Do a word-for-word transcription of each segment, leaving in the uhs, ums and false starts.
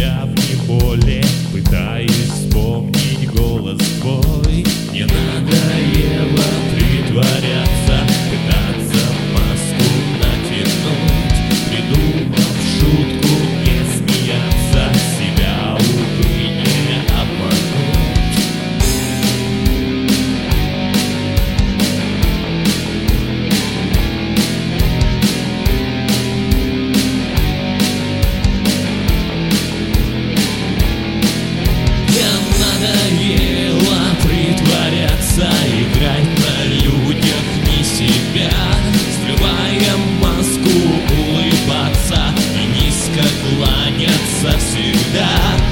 себя в неволе, пытаюсь вспомнить голос твой. Не надоело притворяться, пытаться маску натянуть, придумав шутку не смеяться, себя, увы, не обмануть. Надоело притворяться, играть на людях не себя, скрывая маску, улыбаться и низко кланяться всегда.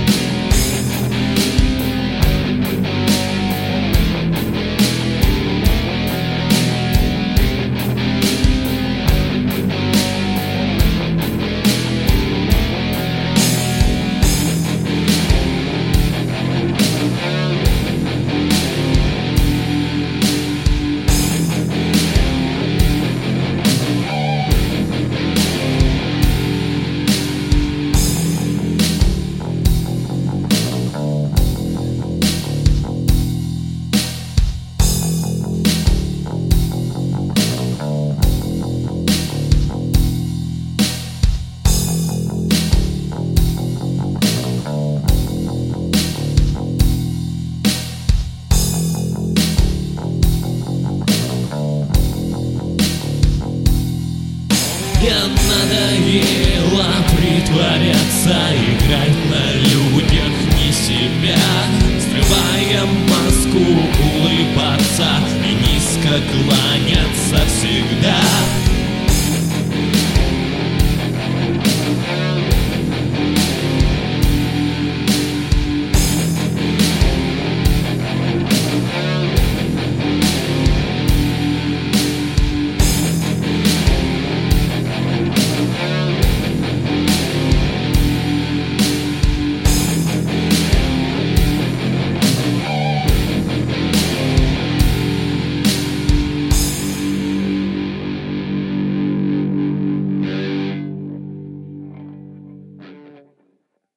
Мне надоело притворяться, играть на людях не себя, скрывая маску, улыбаться и низко кланяться.